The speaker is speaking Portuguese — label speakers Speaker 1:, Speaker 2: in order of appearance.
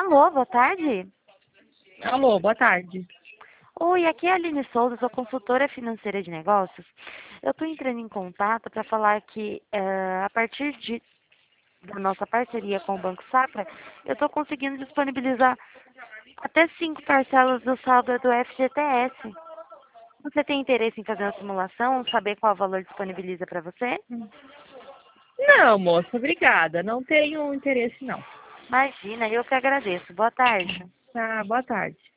Speaker 1: Alô, boa tarde.
Speaker 2: Alô, boa tarde.
Speaker 1: Oi, aqui é a Aline Souza, sou consultora financeira de negócios. Eu estou entrando em contato para falar que a partir da nossa parceria com o Banco Safra, eu estou conseguindo disponibilizar até 5 parcelas do saldo do FGTS. Você tem interesse em fazer uma simulação, saber qual valor disponibiliza para você?
Speaker 2: Não, moça, obrigada. Não tenho interesse, não.
Speaker 1: Imagina, eu que agradeço. Boa tarde.
Speaker 2: Tá, boa tarde.